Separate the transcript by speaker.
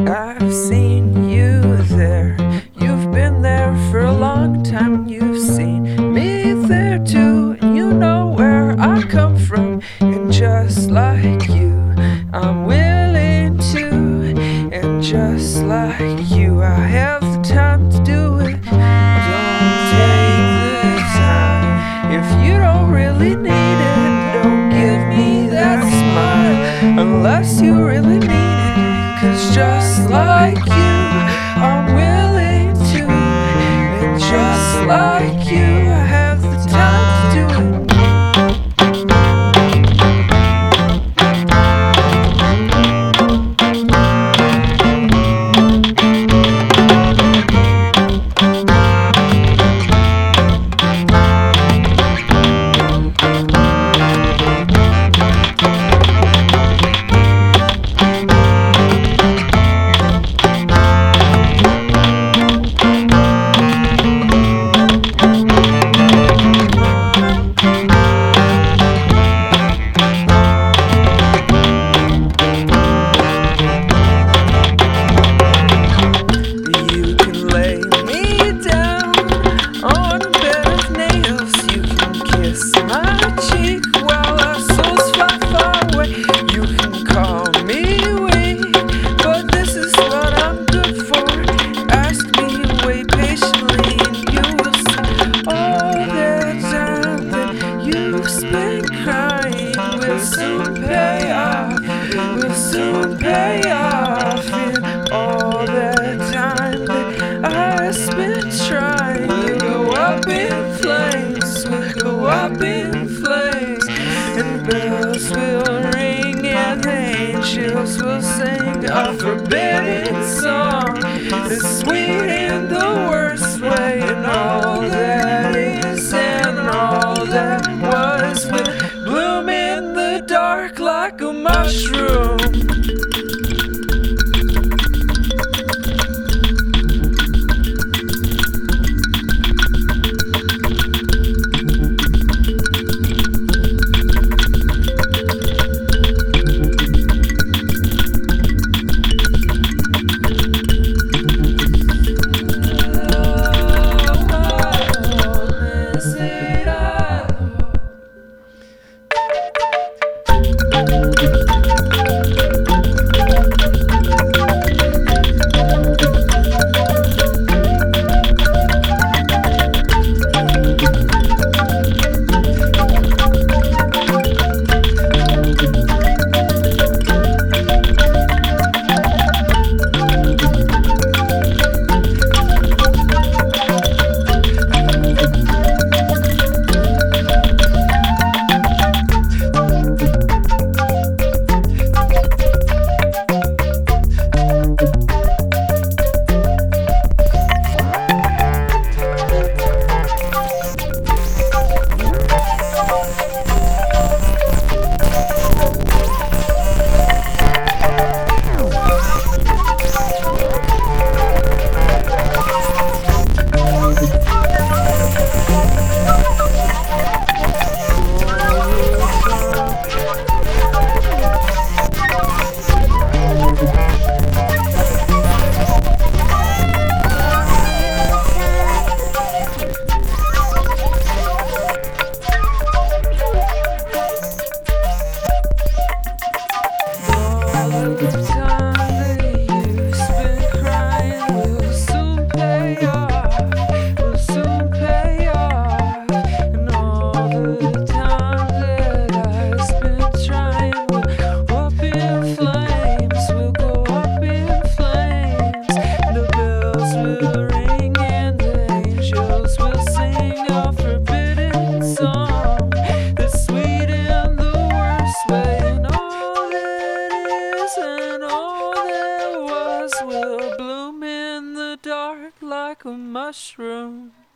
Speaker 1: I've seen you there. You've been there for a long time. You've seen me there too, and you know where I come from. And just like you, I'm willing to. And just like you, I have the time to do it. Don't take the time if you don't really need it. Don't give me that smile unless you really mean it. 'Cause just like you, I'm willing to. And just like you, I have the time to do it. Will soon pay off. And all that time that I spent trying will go up in flames, will go up in flames. And the bells will ring and the angels will sing a forbidden song, the sweet in the worst way. And all that is and all that was will bloom in the dark like a mushroom. Will bloom in the dark like a mushroom.